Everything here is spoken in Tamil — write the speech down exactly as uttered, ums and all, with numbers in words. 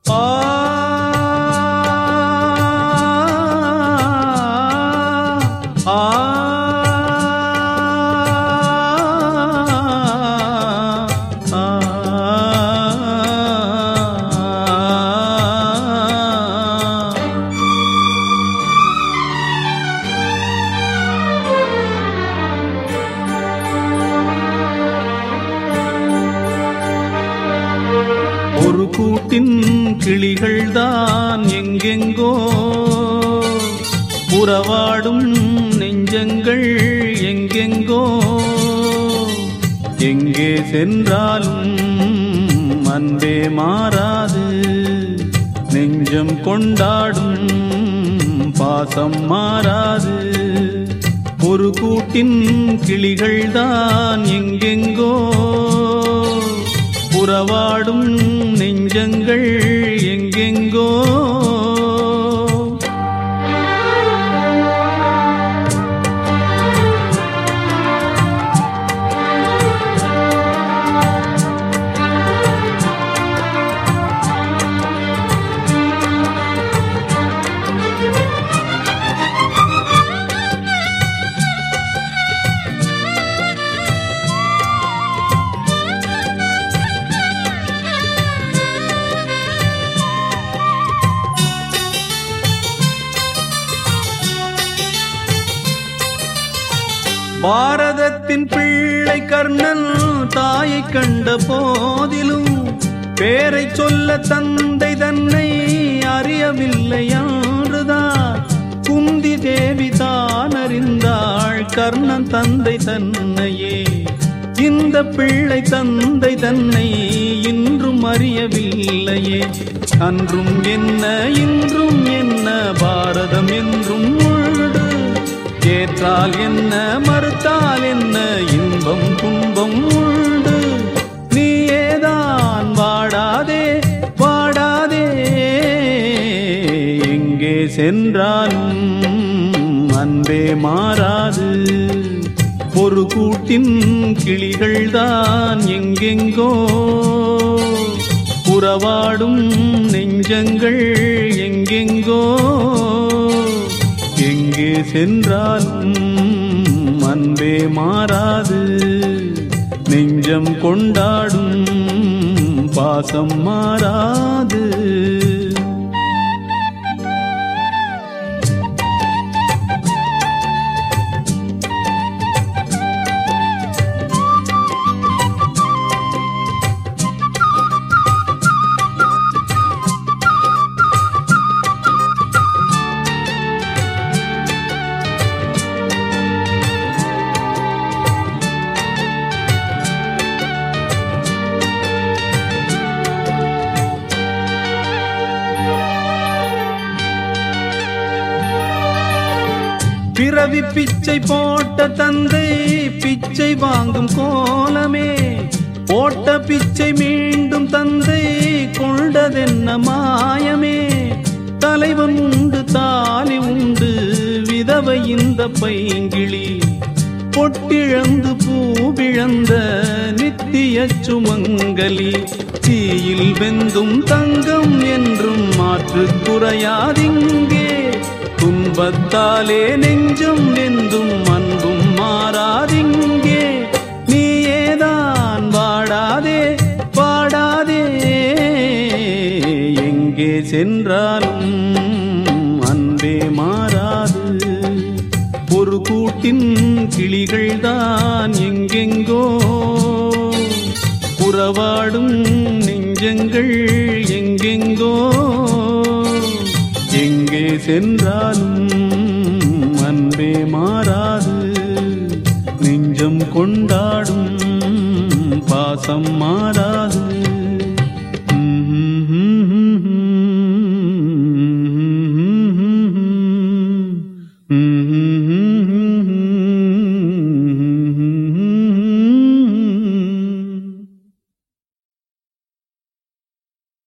ஆ ஆ ஒரு கூட்டின் கிளிகள்தான் எங்கெங்கோ உறவாடும் நெஞ்சங்கள் எங்கெங்கோ எங்கே சென்றாலும் அன்பே மாறாது நெஞ்சம் கொண்டாடும் பாசம் மாறாது ஒரு கூட்டின் கிளிகள்தான் எங்கெங்கோ உறவாடும் நெஞ்சங்கள் எங்கெங்கோ பாரதத்தின் பிள்ளை கர்ணன் தாயை கண்ட போதிலும் பேரை சொல்ல தந்தை தன்னை அறியவில்லை என்றுதான் குந்தி தேவி தான் அறிந்தாள் கர்ணன் தந்தை தன்னையே இந்த பிள்ளை தந்தை தன்னை இன்றும் அறியவில்லையே அன்றும் என்ன இன்றும் என்ன பாரதம் என்றும் உண்டு ஏற்றால் என்ன மறுத்தால் என்ன இன்பம் துன்பம் உண்டு நீயேதான் வாடாதே வாடாதே எங்கே சென்றாலும் அன்பே மாறாது ஒரு கூட்டின் கிளிகள்தான் எங்கெங்கோ உறவாடும் நெஞ்சங்கள் எங்கெங்கோ எங்கே சென்றாலும் அன்பே மாறாது நெஞ்சம் கொண்டாடும் பாசம் மாறாது பிறவி பிச்சை போட்ட தந்தை பிச்சை வாங்கும் கோலமே போட்ட பிச்சை மீண்டும் தந்தை கொண்டதென்ன மாயமே தலைவன் உண்டு தாலி உண்டு விதவை இந்த பைங்கிளி பொட்டிழந்து பூவிழந்த நித்திய சுமங்கலி தீயில் வெந்தும் தங்கம் என்றும் மாற்று குறையாதிங்கே துன்பத்தாலே நெஞ்சம் வெந்தும் அன்பும் மாறாதிங்கே நீயேதான் வாடாதே வாடாதே எங்கே சென்றாலும் அன்பே மாறாது ஒரு கூட்டின் கிளிகள்தான் எங்கெங்கோ உறவாடும் நெஞ்சங்கள் எங்கெங்கோ எங்கே சென்றாலும் அன்பே மாறாது